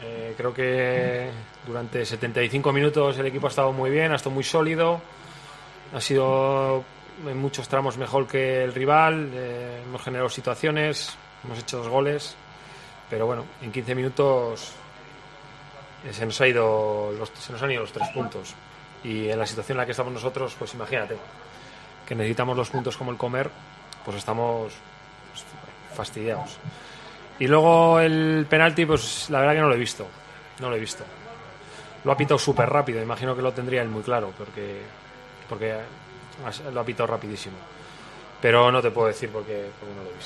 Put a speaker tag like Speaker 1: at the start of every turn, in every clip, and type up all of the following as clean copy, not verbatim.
Speaker 1: Creo que durante 75 minutos el equipo ha estado muy bien, ha estado muy sólido, ha sido en muchos tramos mejor que el rival, hemos generado situaciones, hemos hecho 2 goles, pero bueno, en 15 minutos se nos han ido los 3 puntos, y en la situación en la que estamos nosotros, pues imagínate que necesitamos los puntos como el comer, pues estamos fastidiados. Y luego el penalti, pues la verdad que no lo he visto. Lo ha pitado súper rápido, imagino que lo tendría él muy claro, porque lo ha pitado rapidísimo. Pero no te puedo decir porque no lo he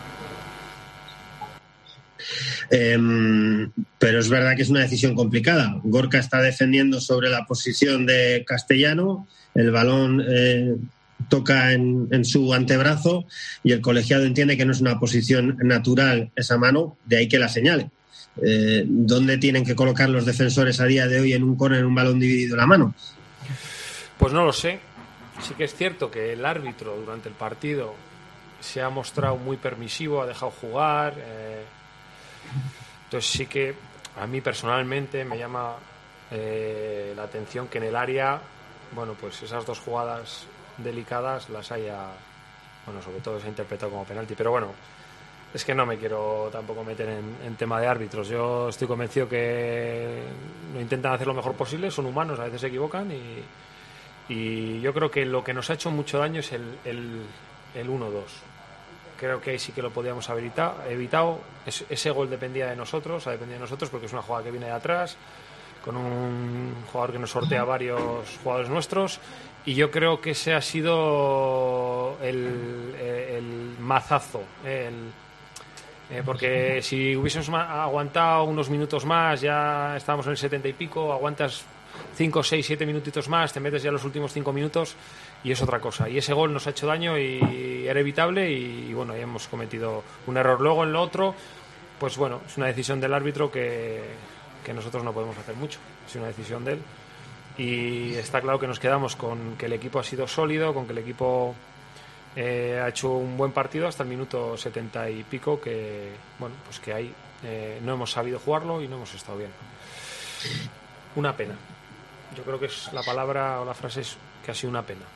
Speaker 1: visto.
Speaker 2: Pero es verdad que es una decisión complicada. Gorka está defendiendo sobre la posición de Castellano, el balón toca en su antebrazo y el colegiado entiende que no es una posición natural esa mano, de ahí que la señale. ¿Dónde tienen que colocar los defensores a día de hoy en un córner, en un balón dividido, la mano?
Speaker 1: Pues no lo sé. Sí que es cierto que el árbitro durante el partido se ha mostrado muy permisivo, ha dejado jugar. Entonces sí que a mí personalmente me llama la atención que en el área, bueno, pues esas 2 jugadas delicadas las haya, bueno, sobre todo se ha interpretado como penalti, pero bueno, es que no me quiero tampoco meter en tema de árbitros. Yo estoy convencido que lo intentan hacer lo mejor posible, son humanos, a veces se equivocan, y yo creo que lo que nos ha hecho mucho daño es el 1-2. Creo que ahí sí que lo podíamos haber evitado. Ese gol dependía de nosotros, porque es una jugada que viene de atrás, con un jugador que nos sortea varios jugadores nuestros, y yo creo que ese ha sido el mazazo, porque si hubiésemos aguantado unos minutos más, ya estábamos en el 70 y pico, aguantas 5, 6, 7 minutitos más, te metes ya los últimos 5 minutos y es otra cosa, y ese gol nos ha hecho daño y era evitable, y bueno, ya hemos cometido un error. Luego en lo otro, pues bueno, es una decisión del árbitro que nosotros no podemos hacer mucho, es una decisión de él, y está claro que nos quedamos con que el equipo ha sido sólido, con que el equipo ha hecho un buen partido hasta el minuto 70 y pico, que bueno, pues que ahí no hemos sabido jugarlo y no hemos estado bien. Una pena, yo creo que es la palabra o la frase, es que ha sido una pena.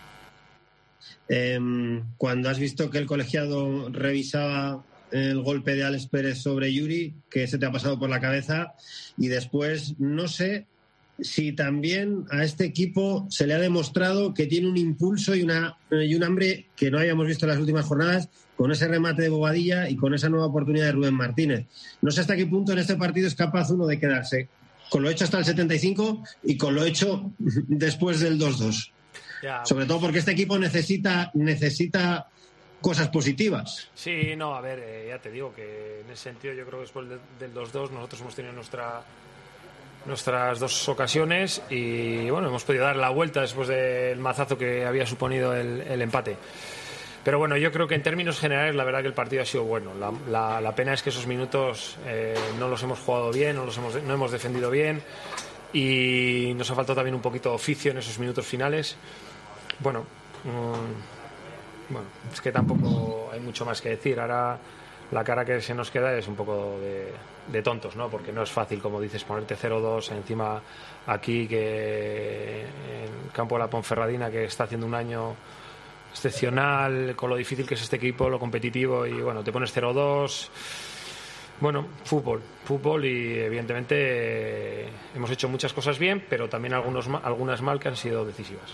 Speaker 2: Cuando has visto que el colegiado revisaba el golpe de Alex Pérez sobre Yuri, ¿qué se te ha pasado por la cabeza? Y después, no sé si también a este equipo se le ha demostrado que tiene un impulso y un hambre que no habíamos visto en las últimas jornadas, con ese remate de Bobadilla y con esa nueva oportunidad de Rubén Martínez. No sé hasta qué punto en este partido es capaz uno de quedarse con lo hecho hasta el 75 y con lo hecho después del 2-2. Sobre todo porque este equipo necesita cosas positivas.
Speaker 1: Sí, no, a ver, ya te digo que en ese sentido yo creo que después del 2-2 nosotros hemos tenido nuestras 2 ocasiones y bueno, hemos podido dar la vuelta después del mazazo que había suponido el empate. Pero bueno, yo creo que en términos generales la verdad que el partido ha sido bueno. La pena es que esos minutos no los hemos jugado bien, no hemos defendido bien, y nos ha faltado también un poquito de oficio en esos minutos finales. Bueno, es que tampoco hay mucho más que decir. Ahora la cara que se nos queda es un poco de tontos, ¿no? Porque no es fácil, como dices, ponerte 0-2 encima aquí, que en el campo de la Ponferradina, que está haciendo un año excepcional, con lo difícil que es este equipo, lo competitivo, y bueno, te pones 0-2. Bueno, fútbol, y evidentemente hemos hecho muchas cosas bien, pero también algunas mal, que han sido decisivas.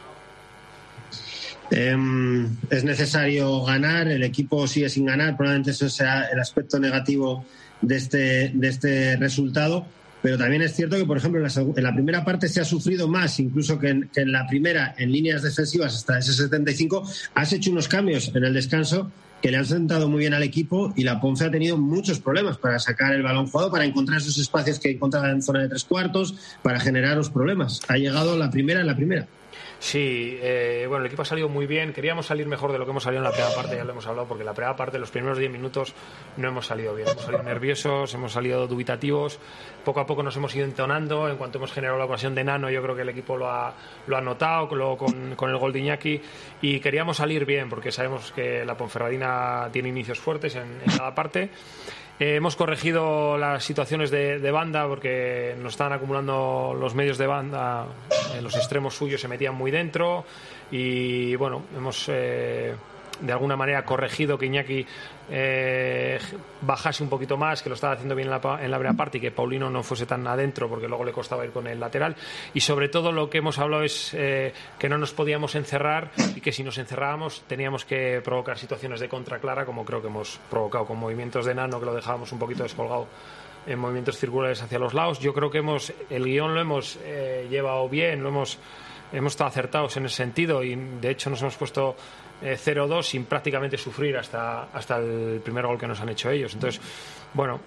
Speaker 2: Es necesario ganar, el equipo sigue sin ganar, probablemente eso sea el aspecto negativo de este resultado, pero también es cierto que, por ejemplo, en la primera parte se ha sufrido más incluso que en la primera, en líneas defensivas hasta ese 75. Has hecho unos cambios en el descanso que le han sentado muy bien al equipo, y la Ponce ha tenido muchos problemas para sacar el balón jugado, para encontrar esos espacios que encontraba en zona de 3/4, para generar los problemas. Ha llegado la primera en la primera.
Speaker 1: Sí, bueno, el equipo ha salido muy bien. Queríamos salir mejor de lo que hemos salido en la primera parte, ya lo hemos hablado, porque en la primera parte, los primeros 10 minutos, no hemos salido bien. Hemos salido nerviosos, hemos salido dubitativos. Poco a poco nos hemos ido entonando. En cuanto hemos generado la ocasión de Nano, yo creo que el equipo lo ha notado con el gol de Iñaki, y queríamos salir bien, porque sabemos que la Ponferradina tiene inicios fuertes en cada parte. Hemos corregido las situaciones de banda porque nos estaban acumulando los medios de banda, los extremos suyos se metían muy dentro y bueno, hemos de alguna manera corregido que Iñaki bajase un poquito más, que lo estaba haciendo bien en la primera parte y que Paulino no fuese tan adentro porque luego le costaba ir con el lateral, y sobre todo lo que hemos hablado es que no nos podíamos encerrar y que si nos encerrábamos teníamos que provocar situaciones de contra clara, como creo que hemos provocado con movimientos de Nano, que lo dejábamos un poquito descolgado en movimientos circulares hacia los lados. Yo creo que el guión lo hemos llevado bien, hemos estado acertados en ese sentido y de hecho nos hemos puesto 0-2 sin prácticamente sufrir hasta el primer gol que nos han hecho ellos. Entonces, bueno,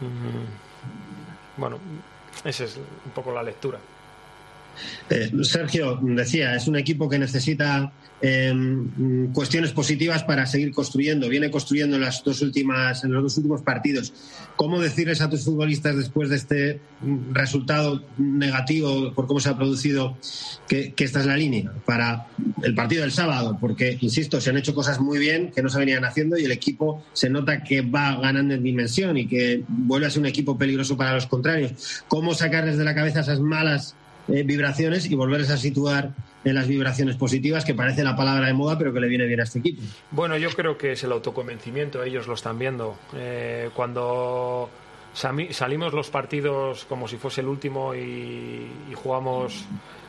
Speaker 1: esa es un poco la lectura.
Speaker 2: Sergio decía, es un equipo que necesita cuestiones positivas para seguir construyendo. Viene construyendo en los dos últimos partidos. ¿Cómo decirles a tus futbolistas después de este resultado negativo por cómo se ha producido que esta es la línea para el partido del sábado? Porque, insisto, se han hecho cosas muy bien que no se venían haciendo y el equipo se nota que va ganando en dimensión y que vuelve a ser un equipo peligroso para los contrarios. ¿Cómo sacarles de la cabeza esas malas vibraciones y volverles a situar en las vibraciones positivas, que parece la palabra de moda pero que le viene bien a este equipo?
Speaker 1: Bueno, yo creo que es el autoconvencimiento, ellos lo están viendo. Cuando salimos los partidos como si fuese el último y jugamos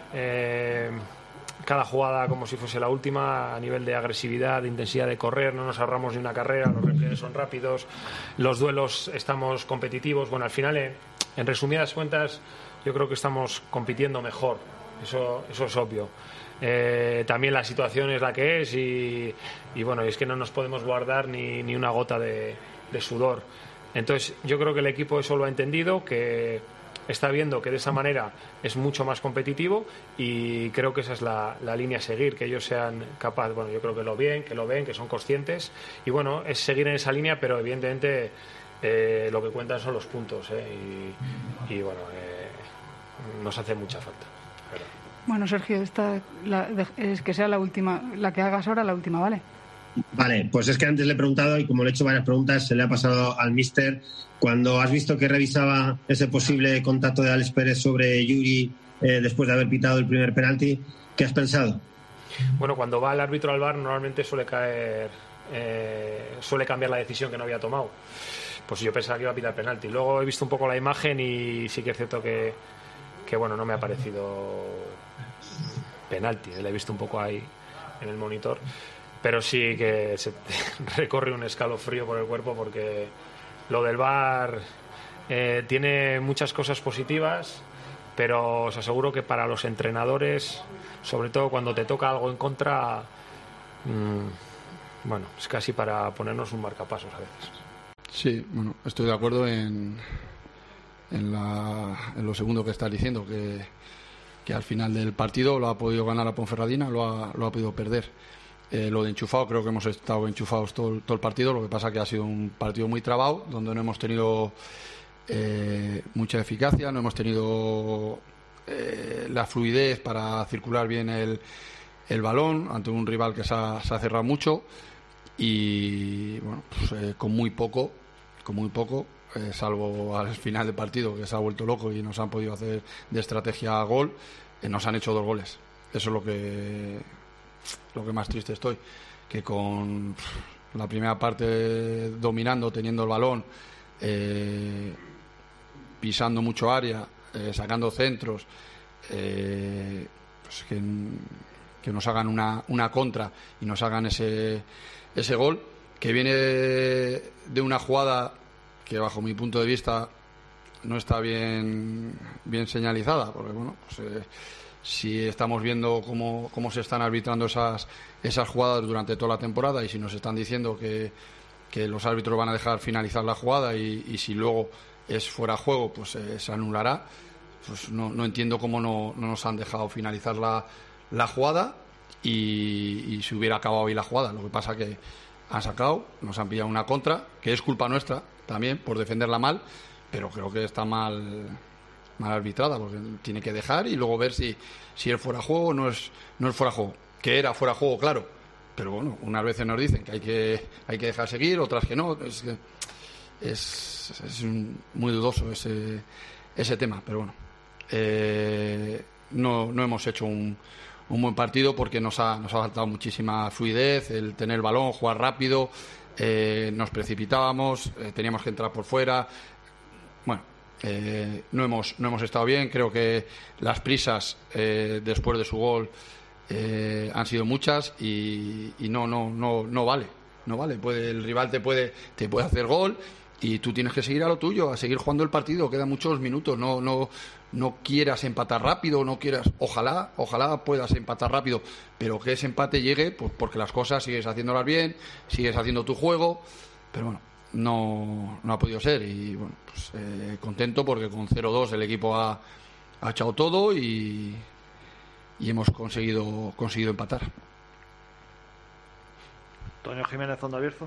Speaker 1: cada jugada como si fuese la última, a nivel de agresividad, de intensidad de correr, no nos ahorramos ni una carrera, los repliegues son rápidos, los duelos estamos competitivos. Bueno, al final, en resumidas cuentas, yo creo que estamos compitiendo mejor, eso es obvio. También la situación es la que es y bueno, es que no nos podemos guardar ni una gota de sudor. Entonces yo creo que el equipo eso lo ha entendido, que está viendo que de esa manera es mucho más competitivo y creo que esa es la línea a seguir, que ellos sean capaces. Bueno, yo creo que lo ven, que son conscientes y bueno, es seguir en esa línea, pero evidentemente lo que cuentan son los puntos y bueno, nos hace mucha falta.
Speaker 3: Bueno, Sergio, es que sea la última, la que hagas ahora, la última, ¿vale?
Speaker 2: Vale, pues es que antes le he preguntado y como le he hecho varias preguntas, se le ha pasado al míster. Cuando has visto que revisaba ese posible contacto de Alex Pérez sobre Yuri después de haber pitado el primer penalti, ¿qué has pensado?
Speaker 1: Bueno, cuando va el árbitro al VAR normalmente suele cambiar la decisión que no había tomado. Pues yo pensaba que iba a pitar penalti. Luego he visto un poco la imagen y sí que es cierto que bueno, no me ha parecido penalti. Le he visto un poco ahí en el monitor. Pero sí que se recorre un escalofrío por el cuerpo porque lo del VAR tiene muchas cosas positivas, pero os aseguro que para los entrenadores, sobre todo cuando te toca algo en contra, bueno, es casi para ponernos un marcapasos a veces.
Speaker 4: Sí, bueno, estoy de acuerdo en lo segundo que estás diciendo, que al final del partido lo ha podido ganar la Ponferradina, lo ha podido perder. Lo de enchufado, creo que hemos estado enchufados todo el partido, lo que pasa que ha sido un partido muy trabado, donde no hemos tenido mucha eficacia, no hemos tenido la fluidez para circular bien el balón ante un rival que se ha cerrado mucho y bueno, pues, con muy poco, salvo al final del partido que se ha vuelto loco y nos han podido hacer de estrategia gol, nos han hecho 2 goles. Eso es lo que más triste estoy, que con la primera parte dominando, teniendo el balón, pisando mucho área, sacando centros, pues que nos hagan una contra y nos hagan ese gol, que viene de una jugada que bajo mi punto de vista no está bien señalizada, porque bueno, pues si estamos viendo cómo se están arbitrando esas jugadas durante toda la temporada y si nos están diciendo que los árbitros van a dejar finalizar la jugada y si luego es fuera de juego pues se anulará, pues no entiendo cómo no nos han dejado finalizar la jugada y se hubiera acabado ahí la jugada. Lo que pasa que han sacado, nos han pillado una contra, que es culpa nuestra también por defenderla mal, pero creo que está mal arbitrada, porque tiene que dejar y luego ver si es fuera de juego o no es fuera de juego. Que era fuera de juego, claro, pero bueno, unas veces nos dicen que hay que dejar seguir, otras que no. Es que muy dudoso ese tema, pero bueno, no hemos hecho un buen partido porque nos ha faltado muchísima fluidez, el tener el balón, jugar rápido, nos precipitábamos, teníamos que entrar por fuera. Bueno, no hemos estado bien. Creo que las prisas después de su gol han sido muchas y no vale. El rival te puede hacer gol y tú tienes que seguir a lo tuyo, a seguir jugando el partido. Quedan muchos minutos. No quieras empatar rápido, ojalá puedas empatar rápido, pero que ese empate llegue pues porque las cosas sigues haciéndolas bien, sigues haciendo tu juego, pero bueno, no ha podido ser. Y bueno, pues contento porque con 0-2 el equipo ha echado todo y hemos conseguido empatar.
Speaker 5: Toño Jiménez, Onda Bierzo.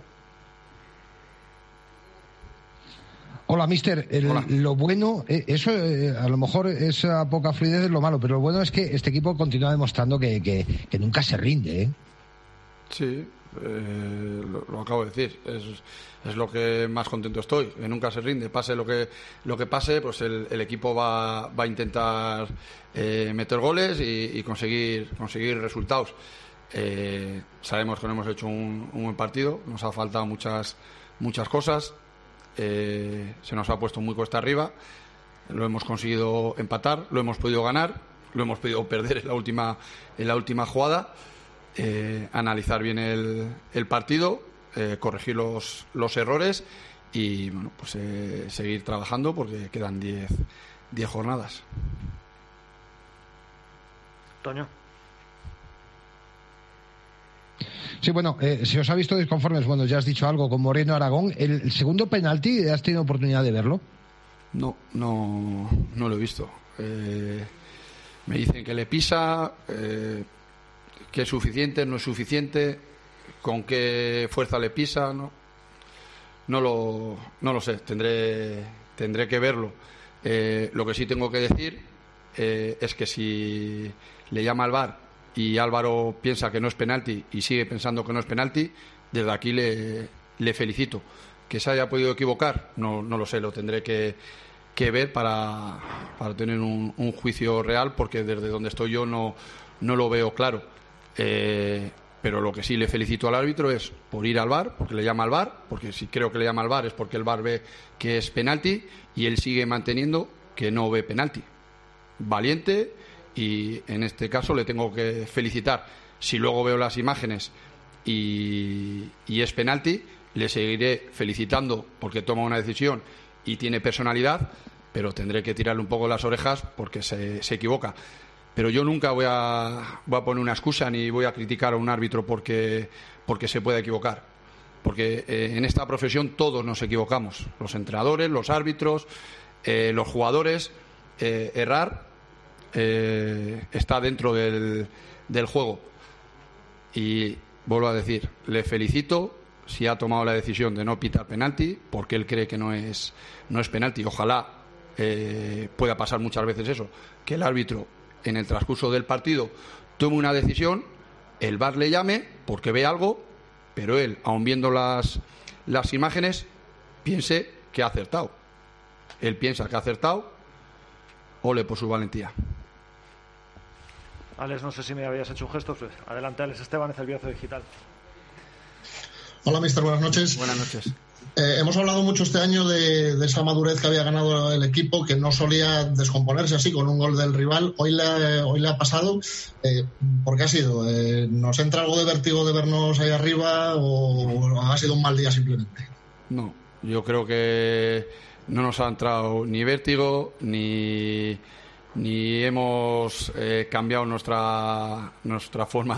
Speaker 6: Hola, mister. Lo bueno, eso a lo mejor esa poca fluidez es lo malo, pero lo bueno es que este equipo continúa demostrando que nunca se rinde, ¿eh?
Speaker 4: Sí, lo acabo de decir. Es lo que más contento estoy, que nunca se rinde. Pase lo que pase, pues el equipo va a intentar meter goles y conseguir resultados. Sabemos que no hemos hecho un buen partido, nos ha faltado muchas cosas. Se nos ha puesto muy cuesta arriba, lo hemos conseguido empatar, lo hemos podido ganar, lo hemos podido perder en la última jugada. Analizar bien el partido, corregir los errores y bueno, pues seguir trabajando porque quedan 10 jornadas.
Speaker 5: Toño.
Speaker 6: Sí, bueno, si os ha visto disconformes, bueno, ya has dicho algo con Moreno Aragón. ¿El segundo penalti has tenido oportunidad de verlo?
Speaker 4: No lo he visto. Me dicen que le pisa, que es suficiente, no es suficiente, con qué fuerza le pisa, no lo sé, tendré que verlo. Lo que sí tengo que decir es que si le llama al VAR y Álvaro piensa que no es penalti y sigue pensando que no es penalti, desde aquí le felicito. Que se haya podido equivocar, no lo sé, lo tendré que ver para tener un juicio real, porque desde donde estoy yo no lo veo claro. Pero lo que sí le felicito al árbitro es por ir al VAR, porque le llama al VAR, porque si creo que le llama al VAR es porque el VAR ve que es penalti y él sigue manteniendo que no ve penalti. Valiente, y en este caso le tengo que felicitar. Si luego veo las imágenes y es penalti, le seguiré felicitando porque toma una decisión y tiene personalidad, pero tendré que tirarle un poco las orejas porque se equivoca. Pero yo nunca voy a poner una excusa ni voy a criticar a un árbitro porque se pueda equivocar, porque en esta profesión todos nos equivocamos, los entrenadores, los árbitros, los jugadores. Errar está dentro del juego. Y vuelvo a decir, le felicito si ha tomado la decisión de no pitar penalti porque él cree que no es penalti. Ojalá pueda pasar muchas veces eso, que el árbitro en el transcurso del partido tome una decisión, el VAR le llame porque ve algo, pero él, aun viendo las imágenes, piense que ha acertado. Él piensa que ha acertado. Ole por su valentía.
Speaker 5: Alex, no sé si me habías hecho un gesto. Adelante, Alex Esteban, es el Bierzo Digital.
Speaker 7: Hola, mister, buenas noches.
Speaker 4: Buenas noches.
Speaker 7: Hemos hablado mucho este año de esa madurez que había ganado el equipo, que no solía descomponerse así con un gol del rival. Hoy le ha pasado. ¿Por qué ha sido? ¿Nos entra algo de vértigo de vernos ahí arriba o ha sido un mal día simplemente?
Speaker 4: No, yo creo que no nos ha entrado ni vértigo ni hemos cambiado nuestra forma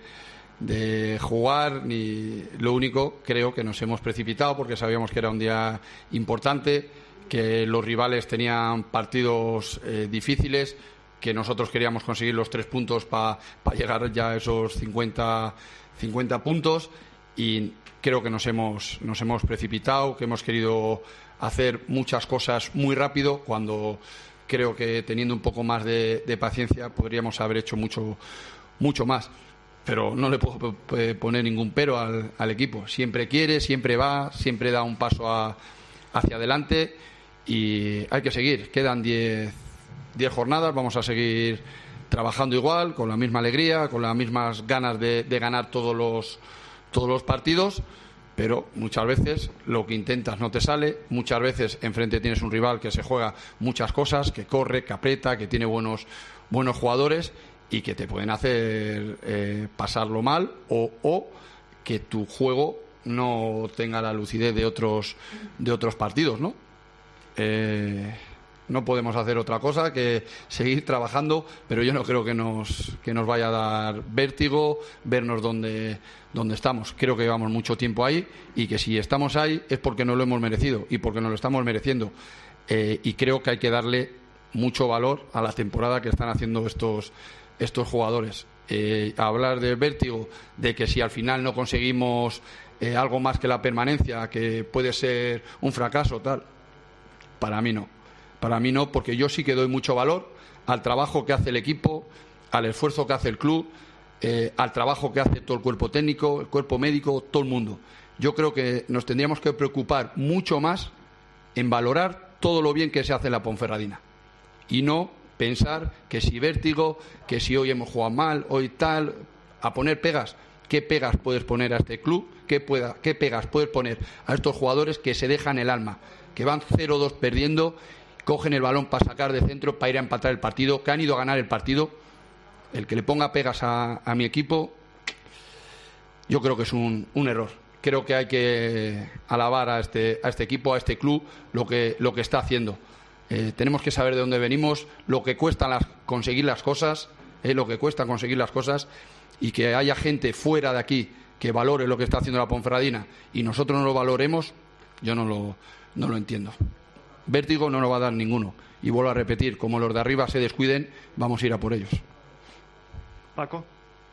Speaker 4: de jugar, ni lo único, creo que nos hemos precipitado porque sabíamos que era un día importante, que los rivales tenían partidos difíciles, que nosotros queríamos conseguir los 3 puntos para llegar ya a esos 50 puntos, y creo que nos hemos precipitado, que hemos querido hacer muchas cosas muy rápido, cuando creo que teniendo un poco más de paciencia podríamos haber hecho mucho más. Pero no le puedo poner ningún pero al equipo. Siempre quiere, siempre va, siempre da un paso hacia adelante y hay que seguir. Quedan 10 jornadas, vamos a seguir trabajando igual, con la misma alegría, con las mismas ganas de ganar todos los partidos, pero muchas veces lo que intentas no te sale, muchas veces enfrente tienes un rival que se juega muchas cosas, que corre, que aprieta, que tiene buenos jugadores y que te pueden hacer pasarlo mal o que tu juego no tenga la lucidez de otros partidos, ¿no? No podemos hacer otra cosa que seguir trabajando, pero yo no creo que nos vaya a dar vértigo vernos donde estamos. Creo que llevamos mucho tiempo ahí y que si estamos ahí es porque nos lo hemos merecido y porque nos lo estamos mereciendo. Y creo que hay que darle mucho valor a la temporada que están haciendo estos jugadores. Hablar de vértigo, de que si al final no conseguimos algo más que la permanencia, que puede ser un fracaso, tal, para mí no. Para mí no, porque yo sí que doy mucho valor al trabajo que hace el equipo, al esfuerzo que hace el club, al trabajo que hace todo el cuerpo técnico, el cuerpo médico, todo el mundo. Yo creo que nos tendríamos que preocupar mucho más en valorar todo lo bien que se hace en la Ponferradina y no pensar que si vértigo, que si hoy hemos jugado mal, hoy tal, a poner pegas. ¿Qué pegas puedes poner a este club? ¿Qué pegas puedes poner a estos jugadores que se dejan el alma, que van 0-2 perdiendo, cogen el balón para sacar de centro, para ir a empatar el partido, que han ido a ganar el partido? El que le ponga pegas a mi equipo, yo creo que es un error. Creo que hay que alabar a este equipo, a este club, lo que está haciendo. Tenemos que saber de dónde venimos, lo que cuesta conseguir las cosas, y que haya gente fuera de aquí que valore lo que está haciendo la Ponferradina y nosotros no lo valoremos, yo no lo entiendo. Vértigo no nos va a dar ninguno. Y vuelvo a repetir, como los de arriba se descuiden, vamos a ir a por ellos.
Speaker 5: Paco.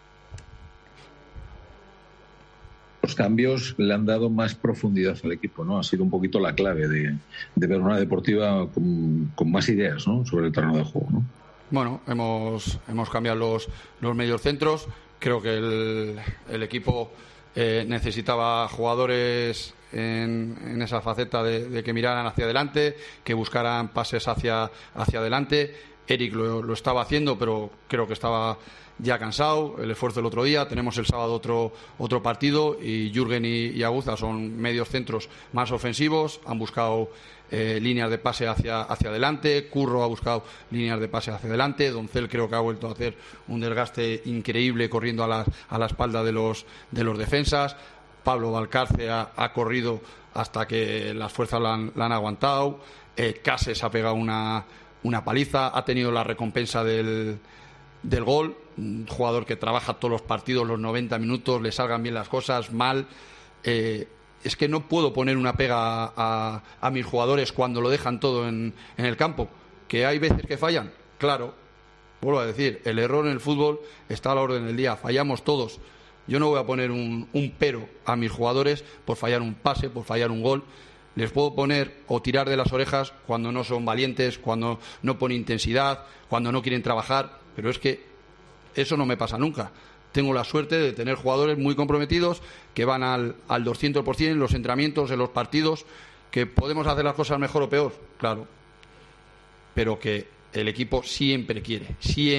Speaker 8: Los cambios le han dado más profundidad al equipo, ¿no? Ha sido un poquito la clave de ver una Deportiva con más ideas, ¿no?, sobre el terreno de juego, ¿no?
Speaker 4: Bueno, hemos cambiado los mediocentros. Creo que el equipo necesitaba jugadores en esa faceta de que miraran hacia adelante, que buscaran pases hacia adelante. Eric lo estaba haciendo, pero creo que estaba ya cansado. El esfuerzo del otro día. Tenemos el sábado otro partido y Jürgen y Aguza son medios centros más ofensivos. Han buscado líneas de pase hacia adelante. Curro ha buscado líneas de pase hacia adelante. Doncel creo que ha vuelto a hacer un desgaste increíble corriendo a la espalda de los defensas. Pablo Valcarce ha corrido hasta que las fuerzas la han aguantado. Cases ha pegado una paliza. Ha tenido la recompensa del gol. Un jugador que trabaja todos los partidos, los 90 minutos, le salgan bien las cosas, mal. Es que no puedo poner una pega a mis jugadores cuando lo dejan todo en el campo. ¿Que hay veces que fallan? Claro. Vuelvo a decir, el error en el fútbol está a la orden del día. Fallamos todos. Yo no voy a poner un pero a mis jugadores por fallar un pase, por fallar un gol. Les puedo poner o tirar de las orejas cuando no son valientes, cuando no ponen intensidad, cuando no quieren trabajar. Pero es que eso no me pasa nunca. Tengo la suerte de tener jugadores muy comprometidos que van al 200% en los entrenamientos, en los partidos. ¿Que podemos hacer las cosas mejor o peor? Claro. Pero que el equipo siempre quiere.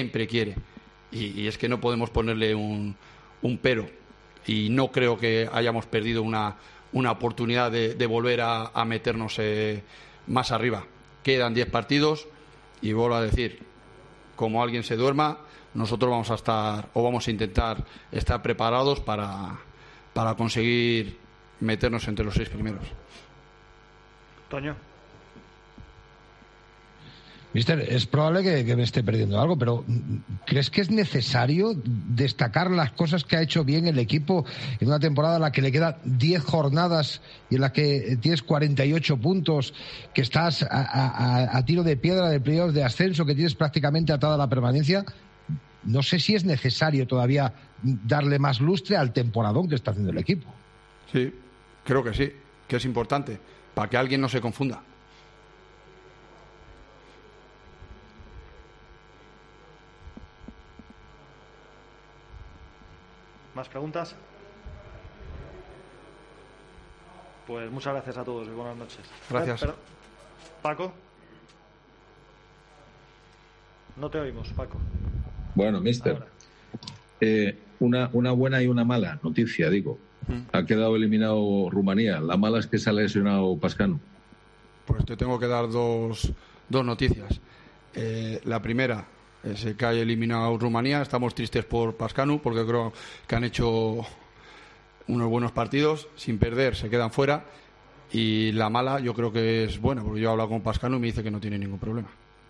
Speaker 4: Y es que no podemos ponerle un pero. Y no creo que hayamos perdido una oportunidad de volver a meternos más arriba. Quedan 10 partidos y vuelvo a decir, como alguien se duerma, nosotros vamos a intentar estar preparados para conseguir meternos entre los 6 primeros.
Speaker 5: Toño.
Speaker 6: Mister, es probable que me esté perdiendo algo, pero ¿crees que es necesario destacar las cosas que ha hecho bien el equipo en una temporada en la que le quedan 10 jornadas y en la que tienes 48 puntos, que estás a tiro de piedra de playoff de ascenso, que tienes prácticamente atada la permanencia? No sé si es necesario todavía darle más lustre al temporadón que está haciendo el equipo.
Speaker 4: Sí, creo que sí, que es importante, para que alguien no se confunda.
Speaker 5: ¿Más preguntas? Pues muchas gracias a todos y buenas noches.
Speaker 4: Gracias.
Speaker 5: Paco. No te oímos, Paco.
Speaker 8: Bueno, mister. Una buena y una mala noticia, digo. Ha quedado eliminado Rumanía. La mala es que se ha lesionado Pascanu.
Speaker 4: Pues te tengo que dar dos noticias. La primera es que ha eliminado Rumanía. Estamos tristes por Pascanu porque creo que han hecho unos buenos partidos. Sin perder, se quedan fuera. Y la mala yo creo que es buena, porque yo he hablado con Pascanu y me dice que no tiene ningún problema.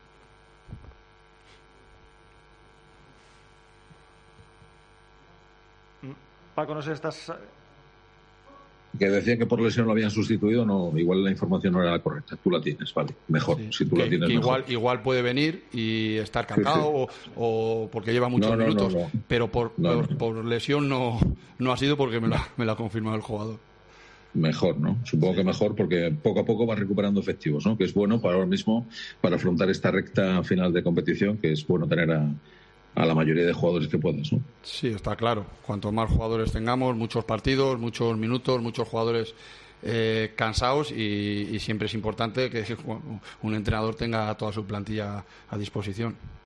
Speaker 5: Paco, no sé, estás...
Speaker 8: Que decían que por lesión lo habían sustituido, no, igual la información no era la correcta. Tú la tienes, vale, mejor, sí, si tú la tienes mejor.
Speaker 4: Igual puede venir y estar cargado, sí. o porque lleva muchos minutos, pero por lesión no ha sido, porque me lo ha confirmado el jugador. Mejor, ¿no? Supongo que mejor, porque poco a poco va recuperando efectivos, ¿no? Que es bueno para ahora mismo, para afrontar esta recta final de competición, que es bueno tener a la mayoría de jugadores que puedas, ¿no? Sí, está claro. Cuanto más jugadores tengamos, muchos partidos, muchos minutos, muchos jugadores cansados, y siempre es importante que un entrenador tenga toda su plantilla a disposición.